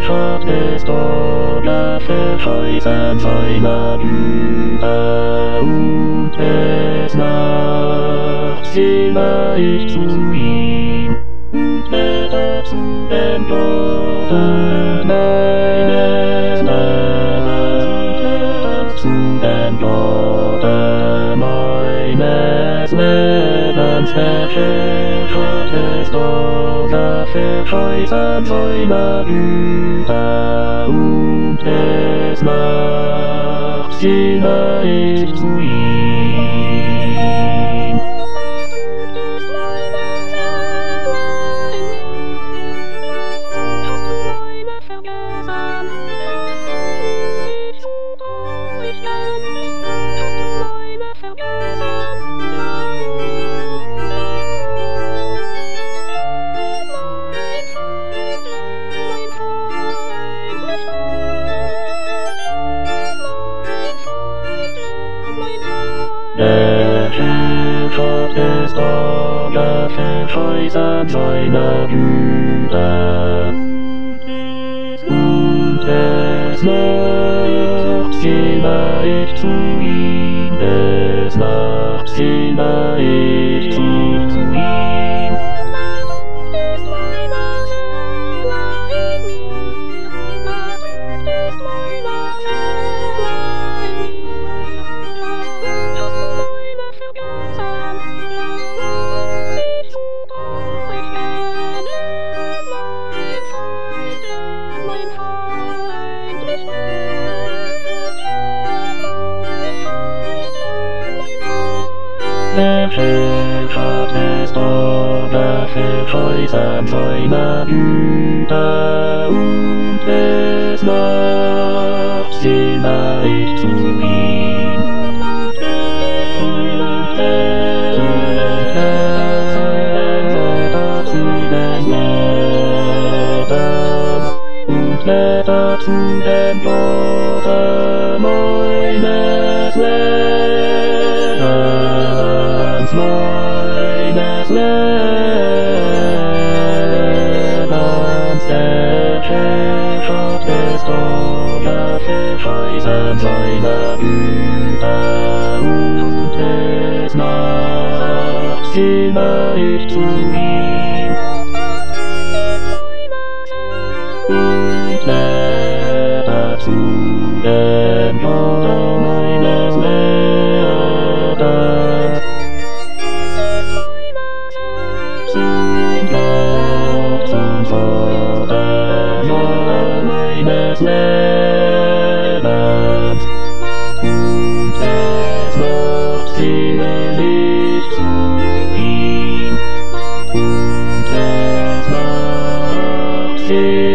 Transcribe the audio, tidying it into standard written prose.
Schott ist oder verscheußen seiner Güter und es macht sie leicht zu ihm und wird zu den Toten meines Lebens und wird zu den Toten meines Lebens. Verscheucht ist oder verscheußen seiner Güter und es macht sie leicht zu ihm. Verscheucht ist oder verscheußen seiner Güter und es macht sie leicht zu ihm, es macht sie leicht zu ihm. Verscheucht ist oder verscheußen seiner Güter und es macht sie leicht zu ihm. Und es zu den Lebens und Blätter zu den Toten meines Lebens, meines Lebens. Verscheucht ist oder verscheußen seiner Güter und es macht sie leicht zu ihm. Und Blätter zu den Toten meines Lebens. Zum Toten meines Lebens. Und es macht sie leicht zu ihm. Und es macht sie